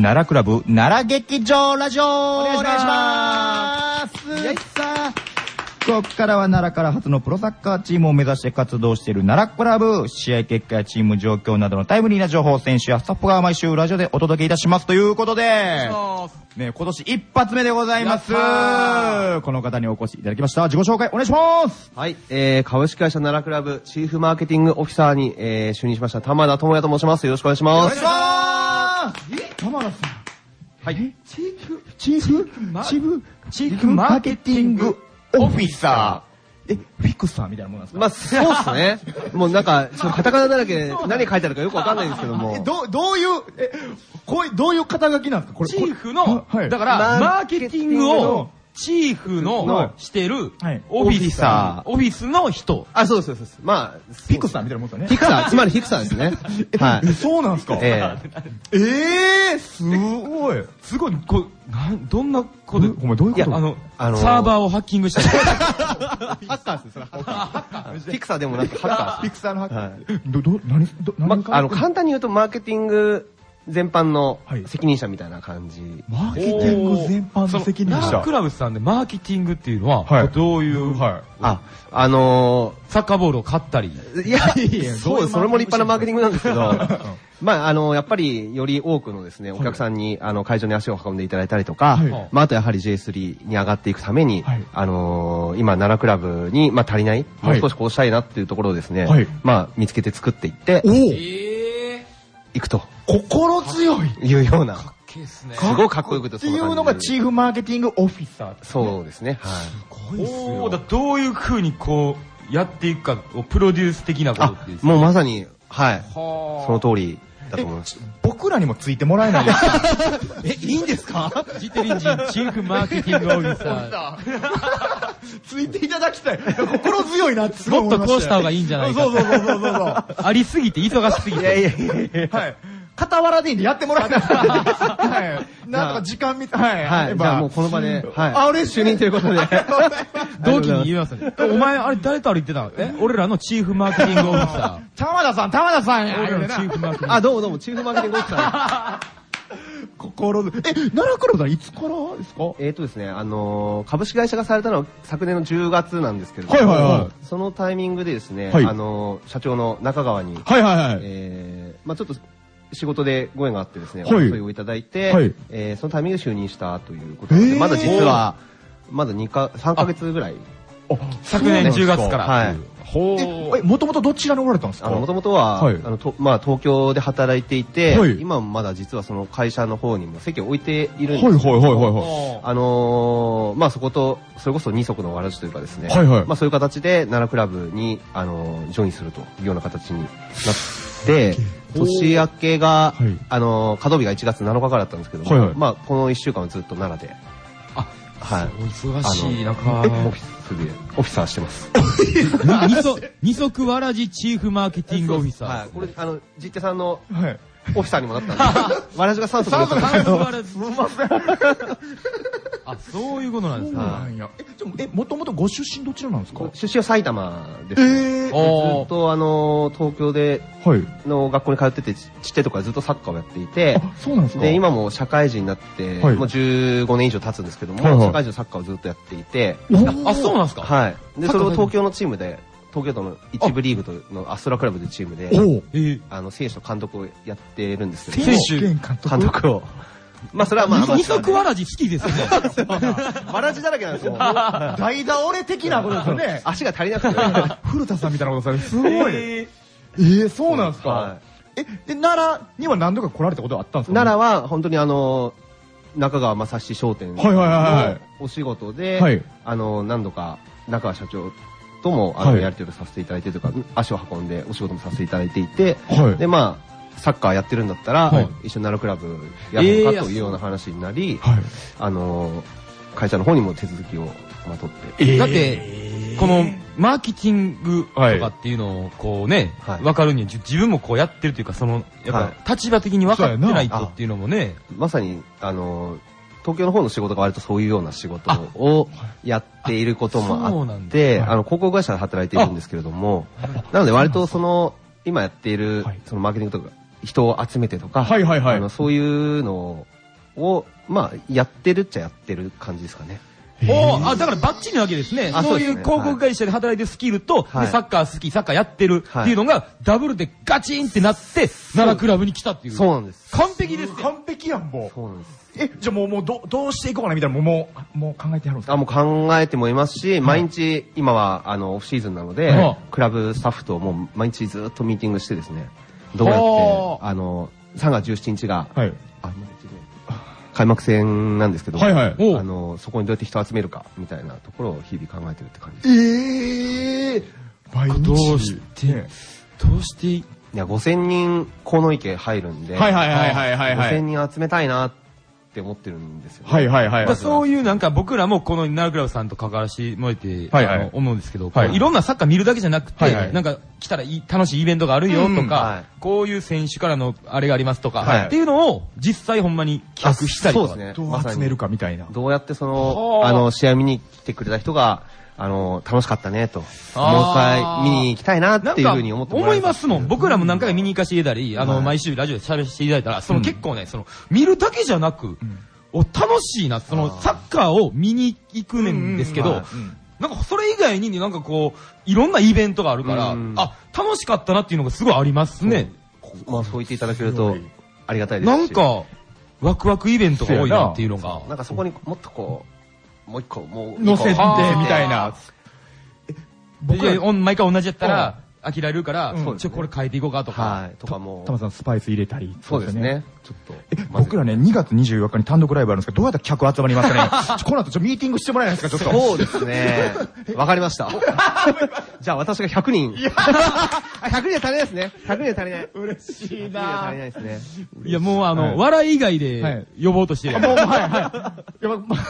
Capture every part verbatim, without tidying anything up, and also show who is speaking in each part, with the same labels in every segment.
Speaker 1: 奈良クラブ奈良劇場ラジオお願いします。
Speaker 2: よいさ
Speaker 1: ここからは奈良から初のプロサッカーチームを目指して活動している奈良クラブ、試合結果やチーム状況などのタイムリーな情報を選手やスタッフが毎週ラジオでお届けいたしますということで、ね、今年一発目でございます。この方にお越しいただきました。自己紹介お願いします。
Speaker 2: はい、えー、株式会社奈良クラブチーフマーケティングオフィサーに、えー、就任しました玉田智也と申します。よろしくお願いします。
Speaker 1: お願いします。え、玉田さん。
Speaker 2: はい。
Speaker 1: チーフ、チーフ、チーフ、チーフマーケティングオフィサー。え、フィクサーみたいなもんなんですか？
Speaker 2: まあ、そうっすね。もうなんか、ちょっとカタカナだらけで何書いてあるかよくわかんないんですけども。
Speaker 1: え、ど、どういう、え、こう、どういう肩書きなんですかこれ。
Speaker 3: チーフの、
Speaker 1: はい、
Speaker 3: だから、マーケティングを、チーフのしてる、オフィサー、オフィスの人。
Speaker 2: あ、そうです、そうです。まあ、
Speaker 1: フィクサーみたいなもんですよね。
Speaker 2: フィクサー、つまりフィクサーですね。
Speaker 1: はい。そうなんですか？
Speaker 2: え
Speaker 1: え。えー、すごい。
Speaker 3: すごい、こう、なん、どんなこと、
Speaker 1: お前どういうこと？
Speaker 3: いや、あの、あのー、サーバーをハッキングした。
Speaker 2: ハッカーです、それ。ハッカー。フィクサーでもなくハッカー。
Speaker 1: フィクサーのハッカー。ど、ど、何、ど、
Speaker 2: 何か。あの、簡単に言うと、マーケティング、全般の責任者みたいな感じ。
Speaker 1: マーケティング全般の責任者。
Speaker 3: 奈良クラブさんでマーケティングっていうのは、どういう、
Speaker 2: あ、あの
Speaker 3: ー、サッカーボールを買ったり。
Speaker 2: いや、いや、そう、それも立派なマーケティングなんですけど、まあ、あの、やっぱり、より多くのですね、お客さんに、あの、会場に足を運んでいただいたりとか、まあ、あとやはり ジェイスリー に上がっていくために、あの、今、奈良クラブに、まあ、足りない、もう少しこうしたいなっていうところをですね、まあ、見つけて作っていって、いくと。
Speaker 1: 心強い
Speaker 2: いうような。
Speaker 3: かっけえっすね。
Speaker 2: すごいかっこよくて、
Speaker 1: っていうのがチーフマーケティングオフィサー。
Speaker 2: そうですね。はい。
Speaker 3: すごいっすよ。だどういう風にこう、やっていくか、プロデュース的なことっていう。
Speaker 2: もうまさに、はい。その通りだと思います。
Speaker 1: 僕らにもついてもらえないですか？
Speaker 2: え、いいんですか？
Speaker 3: ジテリンジンチーフマーケティングオフィサ
Speaker 1: ー。ついていただきたい。心強いなってすごい思いました。
Speaker 3: もっとこうした方がいいんじゃないか。
Speaker 1: そうそうそうそうそう。
Speaker 3: ありすぎて、忙しすぎて。
Speaker 2: いやいやいや
Speaker 1: はい。傍らでいいんでやってもらえない。はい。なんとか時間みたい。はい。
Speaker 2: はい。じゃあもうこの場で、はい。
Speaker 1: あ、嬉しい。
Speaker 2: 就任ということで。
Speaker 3: 同期に言いますね。お前、あれ誰と歩いてたの？え俺らのチーフマーケティングオフィサ
Speaker 1: ー。玉田さん、玉田さんや。
Speaker 3: 俺らのチーフマーケティング。
Speaker 2: あ、どうもどうも、チーフマーケティングオフィサー。
Speaker 1: 心で。え、奈良クラブさんいつからですか？
Speaker 2: えっとですね、あの、株式会社がされたのは昨年のじゅうがつなんですけれども、
Speaker 1: はいはいはい。
Speaker 2: そのタイミングでですね、あの、社長の中川に、
Speaker 1: はいはいはい。
Speaker 2: えー、まあちょっと、仕事でご縁があってですね、お誘いをいただいて、はい、えー、そのタイミングで就任したということで、えー、まだ実は、まだにか、さんかげつぐらい。
Speaker 3: 昨年じゅうがつから。
Speaker 2: はい。
Speaker 1: ほう。え、もともとどちらにおられたんですか？
Speaker 2: あの、もともとは、はい、あの、と、まあ、東京で働いていて、はい、今もまだ実はその会社の方にも席を置いているんですけど、はいはいはいはい。あのー、まあ、そこと、それこそ二足のわらじというかですね、はいはい。まあ、そういう形で奈良クラブに、あのー、ジョインするというような形になって、年明けが、はい、あの、稼働日がいちがつなのかからだったんですけども、はいはい、まあ、このいっしゅうかんはずっと奈良で。
Speaker 3: あ、はい。お忙しい中、
Speaker 2: オフィスで、オフィサーしてます。
Speaker 3: 二足わらじチーフマーケティングオフィサー。
Speaker 2: はい。これ、あの、ジッテさんの、はい。オフィサーにもなったんで。わらじがさん足だったんですけど。わらじ。すみません。
Speaker 3: あ、そういうことなんですか。
Speaker 1: え、もともとご出身どちらなんですか？
Speaker 2: 出身は埼玉です。えー。ずっとあの、東京で、の学校に通ってて、ちっちゃいとこからずっとサッカーをやっていて、
Speaker 1: そうなんですか？
Speaker 2: で、今も社会人になって、もうじゅうごねん以上経つんですけども、社会人のサッカーをずっとやっていて、
Speaker 3: あ、そうなんですか？
Speaker 2: はい。で、それを東京のチームで、東京都の一部リーグとのアストラクラブというチームで、あの、選手と監督をやってるんですけど、
Speaker 3: 選手
Speaker 2: 監督を。まあ、それはまあ、
Speaker 3: 二足わらじ好きですね。
Speaker 2: わらじだらけなんですよ。
Speaker 1: 代打俺的なことですよね。
Speaker 2: 足が足りなくて。
Speaker 1: 古田さんみたいなことされる。すごい。ええ、そうなんですか。え、で、奈良には何度か来られたことはあったんですか？
Speaker 2: 奈良は、本当にあの、中川正史商店のお仕事で、あの、何度か中川社長とも、あの、やり取りさせていただいてというか、足を運んでお仕事もさせていただいていて、で、まあ、サッカーやってるんだったら、一緒に奈良クラブやるのかというような話になり、あの、会社の方にも手続きをまとって。
Speaker 3: だって、この、マーケティングとかっていうのを、こうね、わかるには、自分もこうやってるというか、その、やっぱ、立場的に分かってないとっていうのもね。
Speaker 2: まさに、あの、東京の方の仕事が割とそういうような仕事をやっていることもあって、あの、広告会社で働いているんですけれども、なので割とその、今やっている、そのマーケティングとか、人を集めてとか、そういうのを、まあ、やってるっちゃやってる感じですかね。
Speaker 3: おあ、だからバッチリなわけですね。そういう広告会社で働いてるスキルと、サッカー好き、サッカーやってるっていうのが、ダブルでガチンってなって、奈良クラブに来たっていう。
Speaker 2: そうなんです。
Speaker 3: 完璧です。
Speaker 1: 完璧やん、もう。
Speaker 2: そうなんです。
Speaker 1: え、じゃあもう、もう、ど、どうしていこうかなみたいな、もう、もう考えてやるんですか？
Speaker 2: あ、もう考えてもいますし、毎日、今は、あの、オフシーズンなので、クラブスタッフともう毎日ずっとミーティングしてですね、どうやって、あの、さんがつじゅうしちにちが、はい。あ、開幕戦なんですけど、はいはい、あのそこにどうやって人を集めるかみたいなところを日々考えてるって感じです。
Speaker 1: ええー、毎日
Speaker 3: どうしてどうしてい
Speaker 2: やごせんにん鴻池入るんで、
Speaker 1: はいはいはいはいはい、
Speaker 2: ごせんにん集めたいなって思ってるんですよ、ね。
Speaker 1: はいはいはい、はい。
Speaker 3: そういうなんか僕らもこの奈良クラブさんと関わらせてもらって、はいはい、あの思うんですけど、はい、いろんなサッカー見るだけじゃなくて、はいはい、なんか来たらいい楽しいイベントがあるよとか、はい、こういう選手からのあれがありますとか、はい、っていうのを実際ほんまに企画したりとか、
Speaker 2: そうですね、
Speaker 1: どう集めるかみたいな。
Speaker 2: どうやってそのあの試合見に来てくれた人があの楽しかったねと、もう一回見に行きたいなっていうふうに思ってもら
Speaker 3: 思いますもん。僕らも何回か見に行かせていただいたり、あの毎週ラジオで喋らせていただいたら、その結構ね、その見るだけじゃなく。お楽しいな、そのサッカーを見に行くんですけど、なんかそれ以外になんかこういろんなイベントがあるから、あ、楽しかったなっていうのがすごいありますね。
Speaker 2: まあそう言っていただけるとありがたいですし、
Speaker 3: なんかワクワクイベントが多いなっていうのが、
Speaker 2: なんかそこにもっとこうもう一個もう
Speaker 1: 乗せてみたいな。
Speaker 3: 僕は毎回同じやったら飽きられるから、ちょこれ変えていこうかとか、
Speaker 2: はい、とかも
Speaker 1: タマさんスパイス入れたり、
Speaker 2: そうですね。ちょっと
Speaker 1: 僕らねにがつにじゅうよっかに単独ライブあるんですけど、どうやったら客集まりますかね。この後ちょっとミーティングしてもらえないですか、ちょっと。
Speaker 2: そうですね。わかりました。じゃあ私がひゃくにん。ひゃくにんは足りないですね。ひゃくにんは足りない。
Speaker 1: 嬉しいな。
Speaker 2: ひゃくにんは足りないですね。
Speaker 3: いやもうあの笑い以外で呼ぼうとしてる。もうはいはい。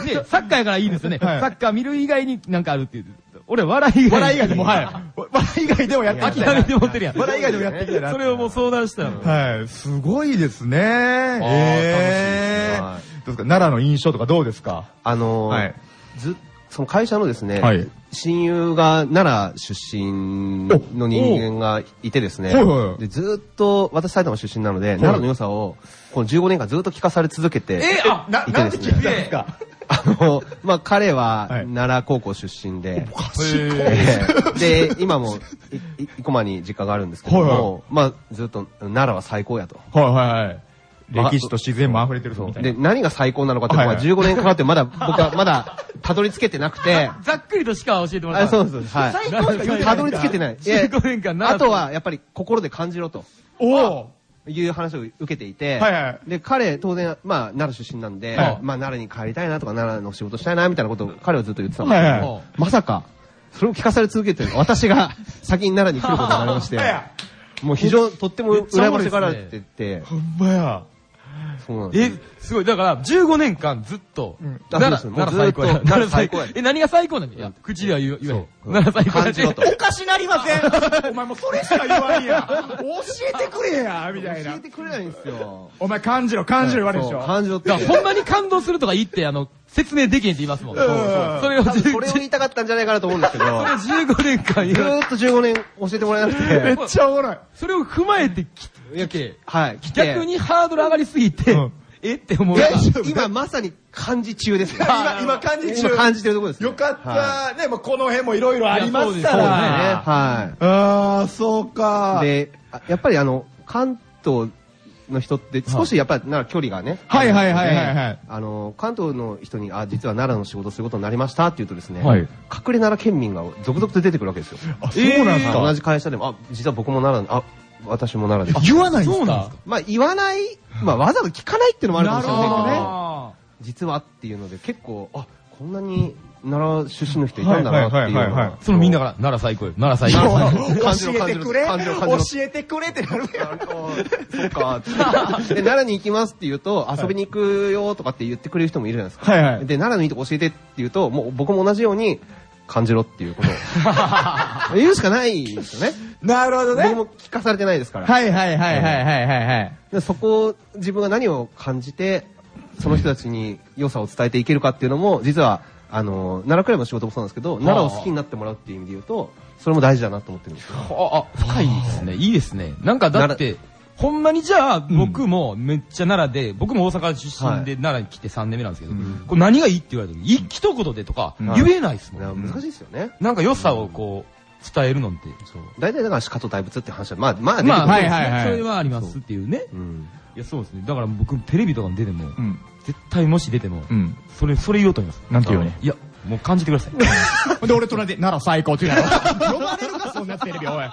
Speaker 3: でサッカーやからいいですよね。サッカー見る以外になんかあるっていう。俺笑い以外。
Speaker 1: 笑い以外でも、はい。笑い以外でもやってきた。
Speaker 3: 諦めて持ってるやん。
Speaker 1: 笑い以外でもやってきたな。
Speaker 3: それをもう相談したの。
Speaker 1: はい。すごいですね。えー。どうですか、奈良の印象とかどうですか？
Speaker 2: あのー、ず、その会社のですね、はい、親友が奈良出身の人間がいてですね、でずっと私埼玉出身なので、奈良の良さをこのじゅうごねんかんずっと聞かされ続けていてですね。
Speaker 1: え、あ、な、なんで聞いたんですか？
Speaker 2: あの、まあ、彼は奈良高校出身で、で、今も生駒に実家があるんですけども、まあ、ずっと奈良は最高やと。
Speaker 1: はいはいはい。歴史と自然も溢れてるぞみたいな。
Speaker 2: で、何が最高なのかっていうのはじゅうごねんかかってまだ、僕はまだたどり着けてなくて。
Speaker 3: ざっくりとしか教えてもらってない。
Speaker 2: そうです。はい。最高しかたどり着けてない。
Speaker 3: じゅうごねんかん
Speaker 2: あとはやっぱり心で感じろと。
Speaker 1: おお。
Speaker 2: いう話を受けていて、はいはい、で彼当然まあ奈良出身なんで、はい、まあ奈良に帰りたいなとか奈良の仕事したいなみたいなことを彼はずっと言ってたんですけど、はいはい、まさかそれを聞かされ続けてる私が先に奈良に来ることになりましてもう非常にとっても羨ましがられてて、
Speaker 1: ほんまや。
Speaker 2: そうなんです。
Speaker 3: え、すごい。だから、じゅうごねんかんずっと、奈良最高や。奈良最高や。え、何が最高なの？いや、口では言えない。奈良最高や。
Speaker 1: おかしなりません。お前もうそれしか言わんや。教えてくれや、みたいな。
Speaker 2: 教えてくれないんですよ。
Speaker 1: お前感じろ、感じろ言われるでしょ。
Speaker 2: 感じろって。
Speaker 3: ほんまに感動するとか言って、あの、説明できへんって言いますもん。そ
Speaker 2: れを、それを言いたかったんじゃないかなと思うんですけど。それ
Speaker 3: じゅうごねんかん
Speaker 2: ずーっとじゅうごねん教えてもらえなくて。
Speaker 1: めっちゃおもろい。
Speaker 3: それを踏まえて来て、
Speaker 2: はい。
Speaker 3: 逆にハードル上がりすぎて、えって思う。
Speaker 2: 今まさに感じ中です。
Speaker 1: 今、今感じ中。
Speaker 2: 今感じてるところです。
Speaker 1: よかった。ね、もうこの辺もいろいろありますから。
Speaker 2: はい。
Speaker 1: ああ、そうか。
Speaker 2: で、やっぱりあの、関東の人って少しやっぱりな距離がね。
Speaker 1: はいはいはいはい。
Speaker 2: あの、関東の人に、あ、実は奈良の仕事することになりましたって言うとですね、隠れ奈良県民が続々と出てくるわけですよ。
Speaker 1: あ、そうなんですか。
Speaker 2: 同じ会社でも、あ、実は僕も奈良、あ、私も奈良です。
Speaker 1: 言わないんですか？
Speaker 2: まあ言わない、まあわざわざ聞かないっていうのもあるかもしれないけどね。実はっていうので結構、あ、こんなに奈良出身の人いたんだなっていう。
Speaker 3: そのみんなから奈良最高よ。奈良最高。
Speaker 1: 教えてくれ教えてくれってなるやん。
Speaker 2: そうか。で、奈良に行きますって言うと、遊びに行くよとかって言ってくれる人もいるじゃないですか。はいはい。で、奈良のいいとこ教えてって言うと、もう僕も同じように、感じろっていうことを言うしかないですよね。
Speaker 1: なるほどね。
Speaker 2: 僕も聞かされてないですから。
Speaker 1: はいはいはいはいはいはいはい。
Speaker 2: でそこを自分が何を感じてその人たちに良さを伝えていけるかっていうのも実はあの奈良クラブの仕事もそうなんですけど、奈良を好きになってもらうっていう意味で言うとそれも大事だなと思ってるんですよ。
Speaker 3: あ、深いですね。いいですね。なんかだってほんまにじゃあ、僕もめっちゃ奈良で、僕も大阪出身で奈良に来てさんねんめなんですけど、これ何がいいって言われた時、一言でとか言えないですもん。
Speaker 2: 難しいですよね。
Speaker 3: なんか良さをこう、伝えるのって。
Speaker 2: 大体だから鹿と大仏って話は、まあ、まあ、
Speaker 3: まあ、はいはいはい。それはありますっていうね。
Speaker 2: うん。
Speaker 3: いや、そうですね。だから僕、テレビとかに出ても、絶対もし出ても、それ、それ言おうと思います。
Speaker 1: なんて言うね。
Speaker 3: いや、もう感じてください。
Speaker 1: で、俺隣で、奈良最高って言うの。呼ばれるか、そんなテレビ、おい。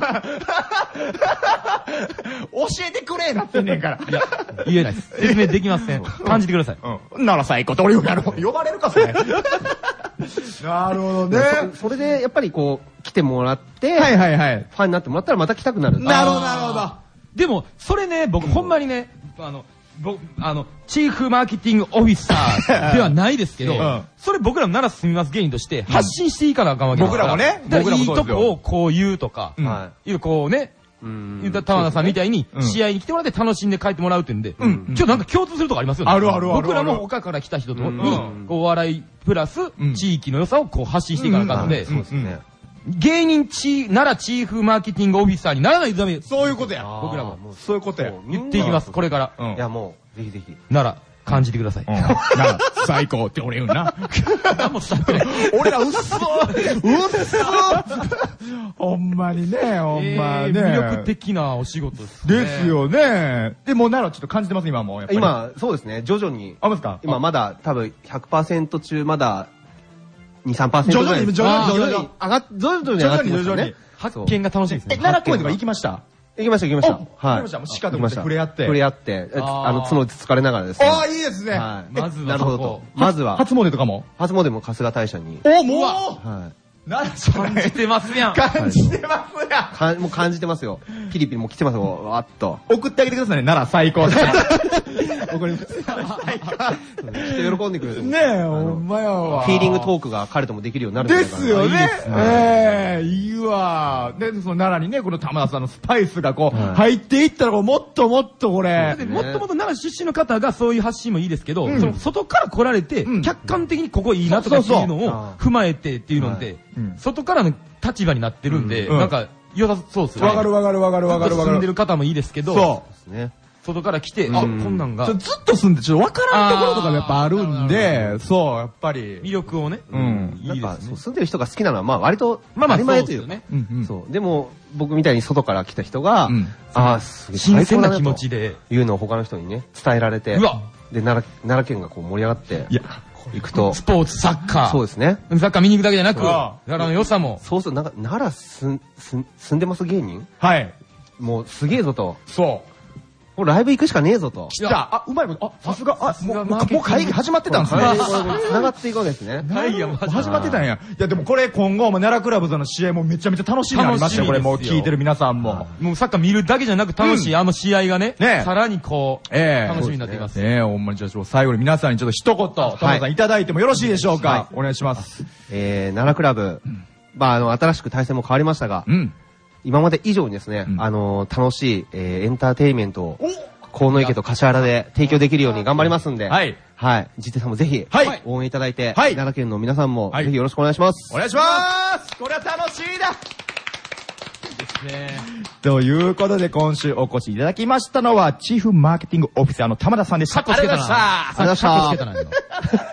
Speaker 1: 教えてくれなってんねんから。
Speaker 3: いや、言えないです。説明できません。感じてください。
Speaker 1: 奈良最高って俺呼ばれる。呼ばれるか、それ。なるほどね。
Speaker 2: それで、やっぱりこう、来てもらって、
Speaker 1: はいはいはい。
Speaker 2: ファンになってもらったらまた来たくなる。
Speaker 1: なるほど、なるほど。
Speaker 3: でも、それね、僕、ほんまにね、あの、僕、あの、チーフマーケティングオフィサーではないですけど、それ僕らも奈良住みます芸人として発信していかなあかんわけですから。
Speaker 1: 僕らもね、
Speaker 3: 僕らもいいとこをこう言うとか、いうこうね、言った玉田さんみたいに試合に来てもらって楽しんで帰ってもらうっていうんで、今日なんか共通するとこありますよね。
Speaker 1: あるあるある。
Speaker 3: 僕らも岡から来た人に、こうお笑いプラス地域の良さをこう発信していかなあかんので、芸人チ、奈良チーフマーケティングオフィサーにならないとダメです。
Speaker 1: そういうことや。
Speaker 3: 僕らも。
Speaker 1: そういうことや。
Speaker 3: 言っていきます、これから。
Speaker 2: いや、もう、ぜひぜひ。
Speaker 3: 奈良。感じてください。
Speaker 1: 奈良、最高って俺言うな。
Speaker 3: 何も伝ってない。
Speaker 1: 俺らうっそーうっそーほんまにね、ほんまね。
Speaker 3: 魅力的なお仕事です
Speaker 1: ね。ですよね。でも奈良ちょっと感じてます、今も。
Speaker 2: 今、そうですね、徐々に。
Speaker 1: あ、ますか
Speaker 2: 今まだ多分ひゃくパーセント中まだに、さんパーセントぐらい。
Speaker 1: 徐々に、徐々に、徐々に。
Speaker 2: 上がっ、徐々に上がってますね。
Speaker 3: 発見が楽しいですね。
Speaker 1: え、奈良公園とか行きました
Speaker 2: 行きました、行きました。
Speaker 1: はい。行きました。もう鹿とか触れ合って。
Speaker 2: 触れ合って、あの、角で疲れながらですね。
Speaker 1: ああ、いいですね。
Speaker 3: はい。まずは。
Speaker 2: なるほど。まずは。
Speaker 1: 初詣とかも
Speaker 2: 初詣も春日大社に。
Speaker 1: お、もう
Speaker 2: はい。
Speaker 1: 感
Speaker 3: じてますやん。
Speaker 1: 感じてます
Speaker 2: やん。もう感じてますよ。ピリピリも来てますよ、わっと。
Speaker 1: 送ってあげてくださいね、奈良最高。
Speaker 2: 送ります。来て喜んでくれる。
Speaker 1: ねえ、ほんまやわ。
Speaker 2: フィーリングトークが彼ともできるようになるんじゃないかな。
Speaker 1: ですよね。ええ、いいわ。で、その奈良にね、この玉田さんのスパイスがこう、入っていったら、もっともっとこれ。
Speaker 3: もっともっと奈良出身の方がそういう発信もいいですけど、その外から来られて、客観的にここいいなとかっていうのを踏まえてっていうので、外からの立場になってるんで、なんか、良さそうですよね。
Speaker 1: わかるわかるわかるわかるわかる。
Speaker 3: 住んでる方もいいですけど、
Speaker 1: そう
Speaker 3: ですね。外から来て、あ、こんなんが。
Speaker 1: ずっと住んで、ちょっとわからんところとかもやっぱあるんで、そう、やっぱり。
Speaker 3: 魅力をね。
Speaker 2: うん。いいですね。住んでる人が好きなのは、まあ割と、当たり前というね。そう。でも、僕みたいに外から来た人が、ああ、すげえ
Speaker 3: 新鮮な気持ちで。
Speaker 2: いうのを他の人にね、伝えられて。
Speaker 3: うわ
Speaker 2: で、奈良、奈良県がこう盛り上がって。いや。行くと。
Speaker 3: スポーツ、サッカー。
Speaker 2: そうですね。
Speaker 3: サッカー見に行くだけじゃなく、奈良の良さも。
Speaker 2: そうそう、なんか、奈良す、す、住んでます芸人
Speaker 1: はい。
Speaker 2: もう、すげえぞと。
Speaker 1: そう。
Speaker 2: もうライブ行くしかねえぞと。
Speaker 1: 来た。あ、うまいこと。あ、さすが。あ、もう、もう会議始まってたんですね。
Speaker 2: 繋がっていくわけですね。
Speaker 3: 会議が
Speaker 1: 始まってたんや。いや、でもこれ今後、奈良クラブズの試合もめちゃめちゃ楽しみになりましたよ。これもう聞いてる皆さんも。
Speaker 3: もうサッカー見るだけじゃなく楽しい、あの試合がね、さらにこう、楽しみになっています。
Speaker 1: ええ、ほんまにじゃあ最後に皆さんにちょっと一言、玉田さんいただいてもよろしいでしょうか。お願いします。
Speaker 2: えー、奈良クラブ、まあ、あの、新しく対戦も変わりましたが、今まで以上にですね、あの、楽しい、えー、エンターテイメントを、河野池と柏原で提供できるように頑張りますんで、はい。はい。ジテさんもぜひ、はい。応援いただいて、はい。奈良県の皆さんも、ぜひよろしくお願いします。
Speaker 1: お願いしますこれは楽しいだですね。ということで、今週お越しいただきましたのは、チーフマーケティングオフィサーの玉田さんでした。
Speaker 3: ありがとうございました。
Speaker 2: ありがとうございました。